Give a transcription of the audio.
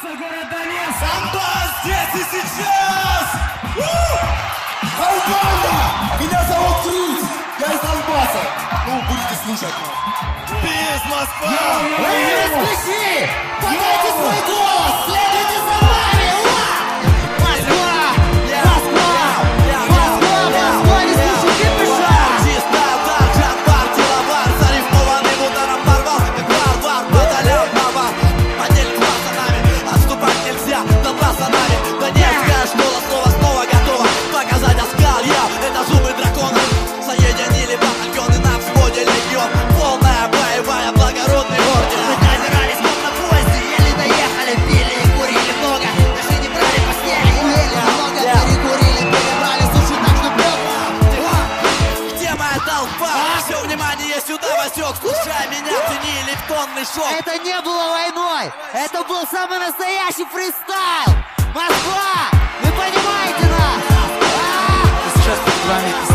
Донбасса, город Донецк! Донбасс здесь и сейчас! Колбана! Меня зовут Крис! Я из Донбасса! Ну, будете слушать нас. Пись, Москва! Воскреси! Подайте свой голос! Следуйте за нами! Москва! Москва! Москва! Москва! Не слышу кипиша! Чисто удар, джампар, деловар, зарифмованным ударом порвал, как варвар, подолял навар. Поделить пацанами, отступать нельзя, Донбасс за нами. Донецкая школа снова готова показать оскал. Это зубы дракона, соединили батальоны на взводе легион. Полная боевая, благородный орден. Мы добирались как на поезде, еле доехали, пили и курили много. Даже не брали постели, ели много, перекурили, перебрали, слушай, так что прёт. Где моя толпа? Все внимание сюда, Васек, слушай меня, цени электронный шок. Это не было войной, это был самый настоящий фристайл. Москва, вы понимаете нас? Сейчас перед вами